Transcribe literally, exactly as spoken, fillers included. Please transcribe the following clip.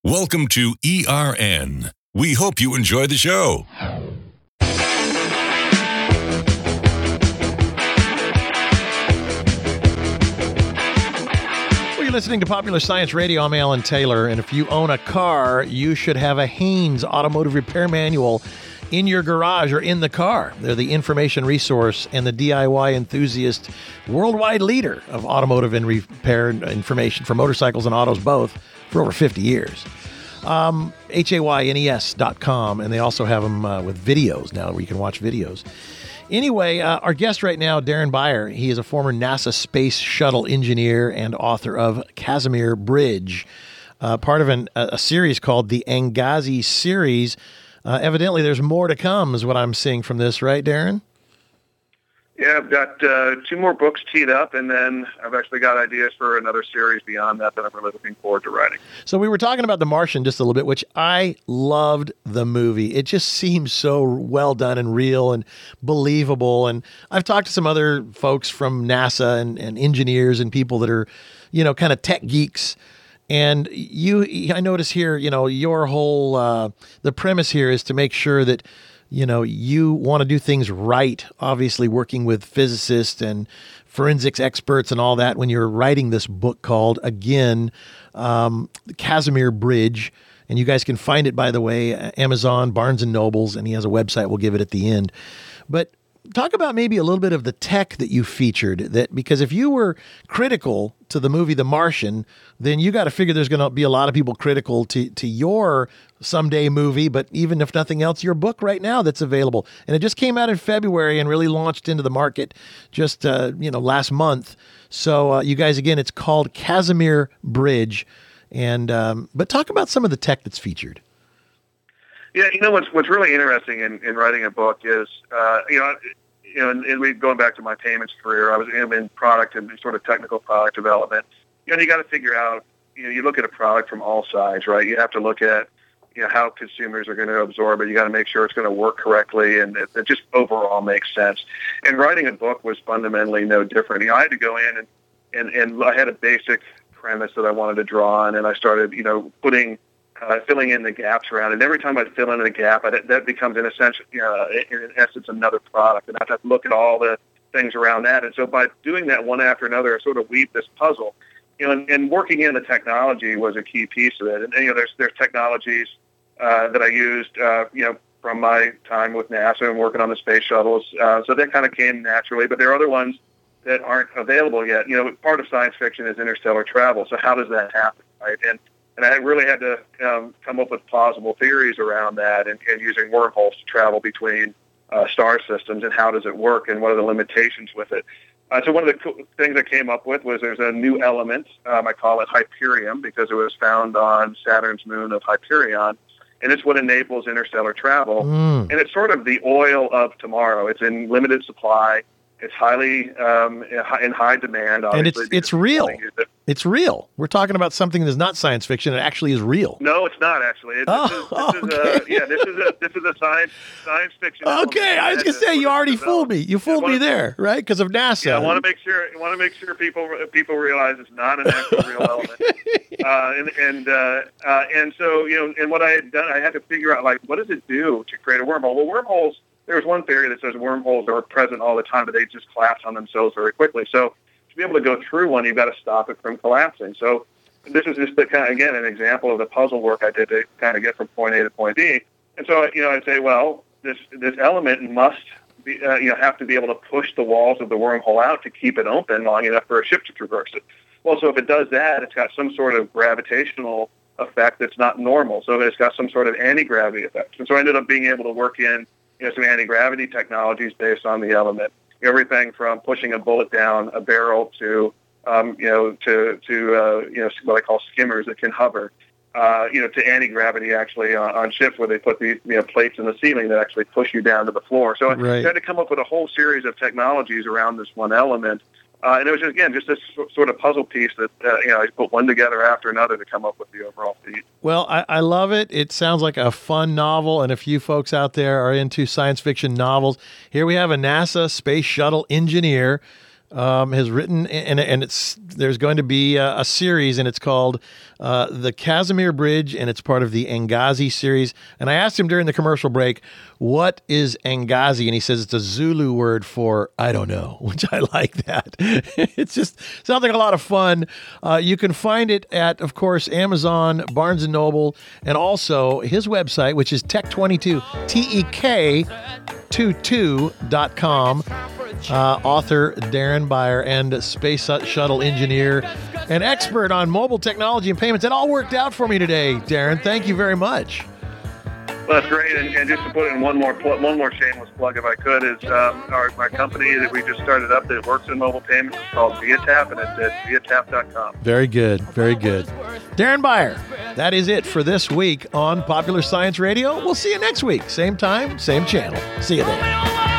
Welcome to E R N. We hope you enjoy the show. Well, you're listening to Popular Science Radio. I'm Alan Taylor, and if you own a car, you should have a Haynes Automotive Repair Manual in your garage or in the car. They're the information resource and the D I Y enthusiast worldwide leader of automotive and repair information for motorcycles and autos both for over fifty years. Um, H A Y N E S dot com, and they also have them uh, with videos now where you can watch videos. Anyway, uh, our guest right now, Darren Beyer, he is a former NASA Space Shuttle engineer and author of Casimir Bridge, uh, part of an, a, a series called the Angazi series. Uh, evidently, there's more to come, is what I'm seeing from this, right, Darren? Yeah, I've got uh, two more books teed up, and then I've actually got ideas for another series beyond that that I'm really looking forward to writing. So we were talking about The Martian just a little bit, which I loved the movie. It just seems so well done and real and believable. And I've talked to some other folks from NASA and, and engineers and people that are, you know, kind of tech geeks. And you, I notice here, you know, your whole, uh, the premise here is to make sure that, you know, you want to do things right, obviously working with physicists and forensics experts and all that when you're writing this book called, again, um, Casimir Bridge. And you guys can find it, by the way, Amazon, Barnes and Nobles, and he has a website. We'll give it at the end. But talk about maybe a little bit of the tech that you featured, that because if you were critical to the movie The Martian, then you got to figure there's going to be a lot of people critical to, to your someday movie, but even if nothing else, your book right now that's available. And it just came out in February and really launched into the market just, uh, you know, last month. So uh, you guys, again, it's called Casimir Bridge. And, um, but talk about some of the tech that's featured. Yeah, you know what's what's really interesting in, in writing a book is, uh, you know, you know, and, and we going back to my payments career, I was in, in product and sort of technical product development. You know, you got to figure out, you know, you look at a product from all sides, right? You have to look at, you know, how consumers are going to absorb it. You got to make sure it's going to work correctly, and it, it just overall makes sense. And writing a book was fundamentally no different. You know, I had to go in and, and, and I had a basic premise that I wanted to draw on, and I started, you know, putting. Uh, filling in the gaps around it. And every time I fill in a gap, I, that becomes, in essence, you know, in essence, another product. And I have to look at all the things around that. And so by doing that one after another, I sort of weave this puzzle. You know, and, and working in the technology was a key piece of it. And, you know, there's there's technologies uh, that I used, uh, you know, from my time with NASA and working on the space shuttles. Uh, so that kind of came naturally. But there are other ones that aren't available yet. You know, part of science fiction is interstellar travel. So how does that happen, right? And And I really had to um, come up with plausible theories around that, and, and using wormholes to travel between uh, star systems, and how does it work, and what are the limitations with it. Uh, so one of the cool things I came up with was there's a new element. Um, I call it Hyperion because it was found on Saturn's moon of Hyperion, and it's what enables interstellar travel. Mm. And it's sort of the oil of tomorrow. It's in limited supply. It's highly um, in high demand, obviously. And it's it's real. It. It's real. We're talking about something that's not science fiction. It actually is real. No, it's not actually. It, oh, this is, this okay. is a, yeah, this is a this is a science science fiction. Okay, I was gonna say you already fooled me. You fooled me there, right? Because of NASA. Yeah, I want to make sure. I want to make sure people people realize it's not an actual real element. Uh, and and uh, uh, and so you know, and what I had done, I had to figure out like what does it do to create a wormhole? Well, wormholes. There's one theory that says wormholes are present all the time, but they just collapse on themselves very quickly. So to be able to go through one, you've got to stop it from collapsing. So this is just the kind of, again, an example of the puzzle work I did to kind of get from point A to point B. And so, you know, I'd say, well, this this element must be, uh, you know, have to be able to push the walls of the wormhole out to keep it open long enough for a ship to traverse it. Well, so if it does that, it's got some sort of gravitational effect that's not normal. So it's got some sort of anti-gravity effect. And so I ended up being able to work in You know, some anti-gravity technologies based on the element. Everything from pushing a bullet down a barrel to, um, you know, to to uh, you know what I call skimmers that can hover. Uh, you know, to anti-gravity actually on, on ships where they put these you know plates in the ceiling that actually push you down to the floor. So right. I had to come up with a whole series of technologies around this one element. Uh, and it was, just, again, just this sort of puzzle piece that, uh, you know, I put one together after another to come up with the overall piece. Well, I, I love it. It sounds like a fun novel, and if you folks out there are into science fiction novels, here we have a NASA space shuttle engineer um, has written, and, and it's there's going to be a, a series, and it's called uh, The Casimir Bridge, and it's part of the Angazi series. And I asked him during the commercial break, what is Angazi? And he says it's a Zulu word for I don't know, which I like that. It's just sounds like a lot of fun. Uh, you can find it at, of course, Amazon, Barnes and Noble, and also his website, which is Tech twenty-two, T E K twenty-two dot com. Uh, author Darren Beyer and space shuttle engineer and expert on mobile technology and payments. It all worked out for me today, Darren. Thank you very much. Well, that's great. And, and just to put in one more pl- one more shameless plug, if I could, is um, our my company that we just started up that works in mobile payments is called Viatap, and it's at viatap dot com. Very good. Very good. Darren Beyer, that is it for this week on Popular Science Radio. We'll see you next week. Same time, same channel. See you there.